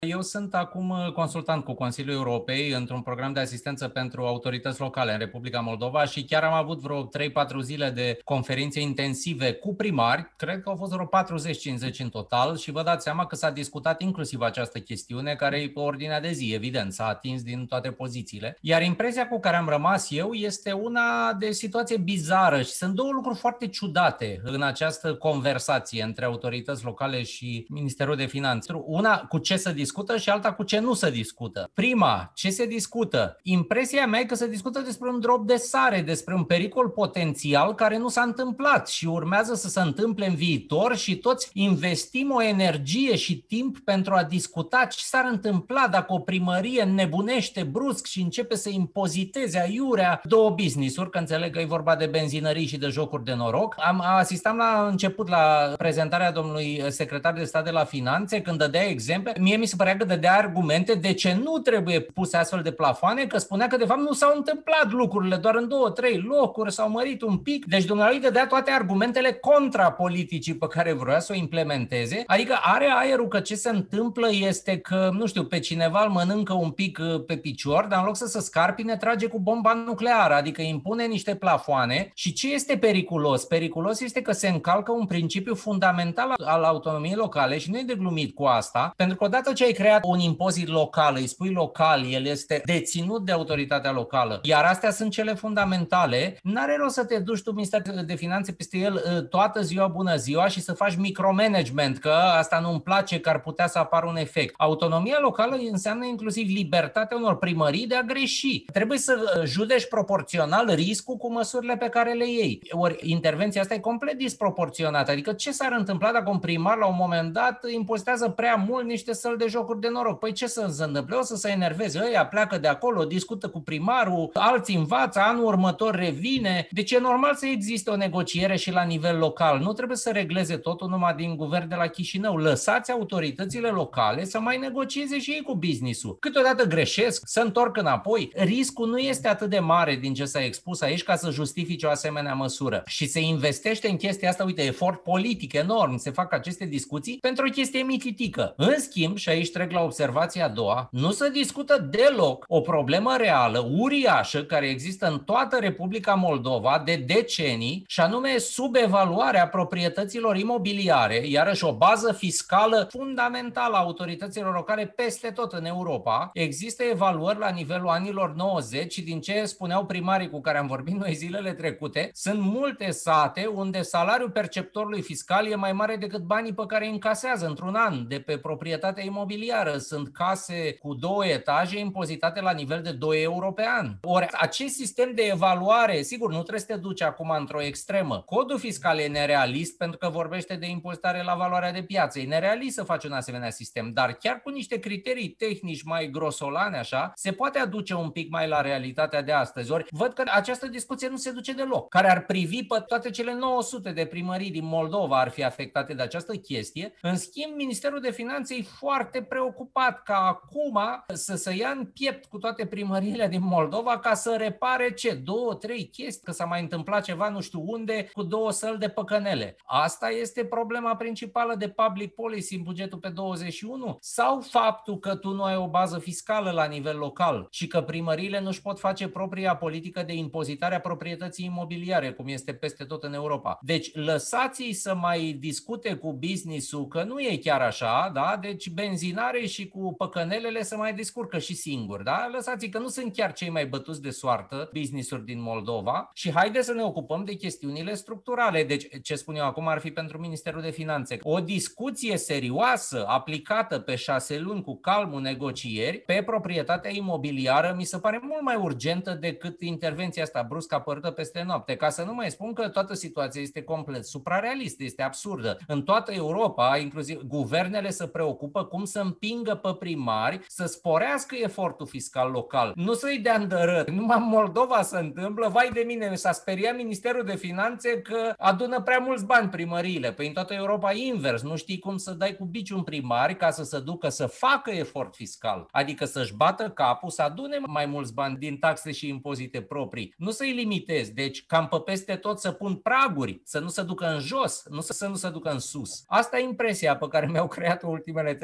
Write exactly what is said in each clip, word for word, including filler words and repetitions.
Eu sunt acum consultant cu Consiliul Europei într-un program de asistență pentru autorități locale în Republica Moldova și chiar am avut vreo trei patru zile de conferințe intensive cu primari, cred că au fost vreo patruzeci cincizeci în total și vă dați seama că s-a discutat inclusiv această chestiune care e pe ordinea de zi, evident, s-a atins din toate pozițiile. Iar impresia cu care am rămas eu este una de situație bizară și sunt două lucruri foarte ciudate în această conversație între autorități locale și Ministerul de Finanțe. Una, cu ce să discutăm și alta cu ce nu se discută. Prima, ce se discută? Impresia mea e că se discută despre un drop de sare, despre un pericol potențial care nu s-a întâmplat și urmează să se întâmple în viitor și toți investim o energie și timp pentru a discuta ce s-ar întâmpla dacă o primărie nebunește brusc și începe să impoziteze aiurea două business-uri, că înțeleg că e vorba de benzinării și de jocuri de noroc. Am asistat la început la prezentarea domnului secretar de stat de la Finanțe când dădea exemple. Mie mi se părea că dădea argumente de ce nu trebuie puse astfel de plafoane, că spunea că de fapt nu s-au întâmplat lucrurile, doar în două, trei locuri s-au mărit un pic. Deci dumnealui dădea toate argumentele contra politicii pe care vrea să o implementeze. Adică are aerul că ce se întâmplă este că, nu știu, pe cineva îl mănâncă un pic pe picior, dar în loc să se scarpine, trage cu bomba nucleară, adică impune niște plafoane. Și ce este periculos? Periculos este că se încalcă un principiu fundamental al autonomiei locale și nu e de glumit cu asta, pentru că odată ce ai creat un impozit local, îi spui local, el este deținut de autoritatea locală, iar astea sunt cele fundamentale, n-are rost să te duci tu, Ministerul de Finanțe, peste el toată ziua, bună ziua, și să faci micromanagement, că asta nu-mi place, că ar putea să apară un efect. Autonomia locală înseamnă inclusiv libertatea unor primării de a greși. Trebuie să judeci proporțional riscul cu măsurile pe care le iei. Ori intervenția asta e complet disproporționată. Adică ce s-ar întâmpla dacă un primar la un moment dat impozitează prea mult niște săli de jocuri de noroc? Păi ce să se întâmple? O să se enerveze ăia, pleacă de acolo, discută cu primarul, alții învață, anul următor revine. Deci e normal să existe o negociere și la nivel local. Nu trebuie să regleze totul numai din guvern de la Chișinău. Lăsați autoritățile locale să mai negocieze și ei cu business-ul. Câteodată greșesc, să întorc înapoi. Riscul nu este atât de mare din ce s-a expus aici ca să justifice o asemenea măsură. Și se investește în chestia asta, uite, efort politic enorm, se fac aceste discuții pentru o chestie mititică. În schimb, și aici trec la observația a doua, nu se discută deloc o problemă reală, uriașă, care există în toată Republica Moldova de decenii, și anume subevaluarea proprietăților imobiliare, iarăși o bază fiscală fundamentală a autorităților locale peste tot în Europa. Există evaluări la nivelul anilor nouăzeci și din ce spuneau primarii cu care am vorbit noi zilele trecute, sunt multe sate unde salariul perceptorului fiscal e mai mare decât banii pe care îi încasează într-un an de pe proprietatea imobiliară. Sunt case cu două etaje impozitate la nivel de doi euro pe an. Ori acest sistem de evaluare, sigur, nu trebuie să te duci acum într-o extremă. Codul fiscal e nerealist pentru că vorbește de impozitare la valoarea de piață. E nerealist să faci un asemenea sistem, dar chiar cu niște criterii tehnici mai grosolane așa, se poate aduce un pic mai la realitatea de astăzi. Ori văd că această discuție nu se duce deloc, care ar privi pe toate cele nouă sute de primării din Moldova ar fi afectate de această chestie. În schimb, Ministerul de Finanțe e foarte preocupat ca acum să se ia în piept cu toate primăriile din Moldova ca să repare ce? Două, trei chestii, că s-a mai întâmplat ceva nu știu unde cu două săli de păcănele. Asta este problema principală de public policy în bugetul pe douăzeci și unu? Sau faptul că tu nu ai o bază fiscală la nivel local și că primăriile nu-și pot face propria politică de impozitare a proprietății imobiliare, cum este peste tot în Europa. Deci lăsați-i să mai discute cu business-ul că nu e chiar așa, da? Deci benzinare și cu păcănelele să mai descurcă și singuri, da? Lăsați-i că nu sunt chiar cei mai bătuți de soartă business-uri din Moldova și haide să ne ocupăm de chestiunile structurale. Deci ce spun eu acum ar fi pentru Ministerul de Finanțe. O discuție serioasă, aplicată pe șase luni cu calmul negocieri, pe proprietatea imobiliară mi se pare mult mai urgentă decât intervenția asta bruscă apărută peste noapte. Ca să nu mai spun că toată situația este complet suprarealistă, este absurdă. În toată Europa, inclusiv guvernele se preocupă cum să împingă pe primari să sporească efortul fiscal local. Nu să-i dea îndărât. Numai în Moldova se întâmplă, vai de mine, s-a speriat Ministerul de Finanțe că adună prea mulți bani primăriile. Păi în toată Europa invers, nu știi cum să dai cu bici un primar ca să se ducă să facă efort fiscal, adică să-și bată capul, să adune mai mulți bani din taxe și impozite proprii. Nu să-i limitezi, deci cam pe peste tot să pun praguri, să nu se ducă în jos, nu să, să nu se ducă în sus. Asta e impresia pe care mi-au creat ultimele trei zile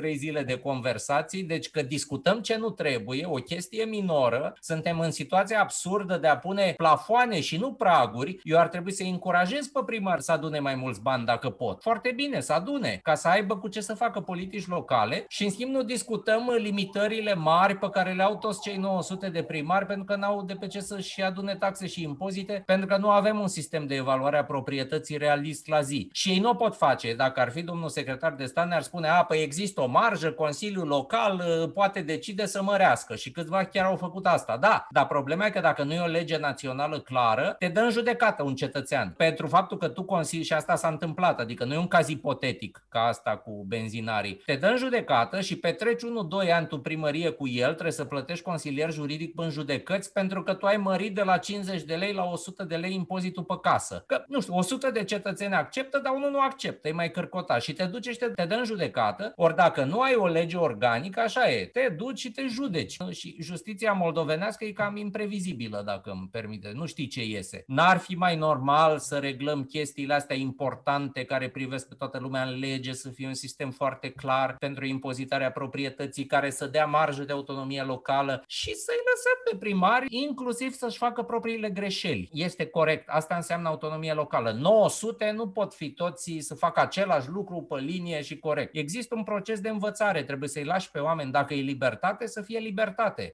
de conversații, deci că discutăm ce nu trebuie, o chestie minoră, suntem în situația absurdă de a pune plafoane și nu praguri. Eu ar trebui să-i încurajez pe primar să adune mai mulți bani dacă pot. Foarte bine, să adune, ca să aibă cu ce să facă politici locale și în schimb nu discutăm limitările mari pe care le au toți cei nouă sute de primari pentru că n-au de pe ce să-și adune taxe și impozite, pentru că nu avem un sistem de evaluare a proprietății realist la zi. Și ei nu o pot face. Dacă ar fi domnul secretar de stat, ne-ar spune, a, păi există o marjă, Consiliul Local poate decide să mărească și câțiva chiar au făcut asta. Da, dar problema e că dacă nu e o lege națională clară, te dă în judecată un cetățean pentru faptul că tu consideri, și asta s-a întâmplat, adică nu e un caz ipotetic ca asta cu benzinarii, te dă în judecată și petreci unu doi ani tu primărie cu el, trebuie să plătești consilier juridic până în judecăți pentru că tu ai mărit de la cincizeci de lei la o sută de lei impozitul pe casă. Că, nu știu, o sută de cetățeni acceptă, dar unul nu acceptă, e mai cărcotat și te duci și te, te dă în judecată, ori dacă nu ai o lege organică, așa e, te duci și te judeci. Și justiția moldovenească e cam imprevizibilă, dacă îmi permite, nu știi ce iese. N-ar fi mai normal să reglăm chestiile astea importante care privesc pe toată lumea în lege, să fie un sistem foarte clar pentru impozitarea proprietății care să dea marjă de autonomie locală și să-i lăsăm pe primari inclusiv să-și facă propriile greșeli. Este corect, asta înseamnă autonomie locală. nouă sute nu pot fi toți să facă același lucru pe linie și corect. Există un proces de învățare, trebuie să-i lași pe oameni, dacă e libertate, să fie libertate.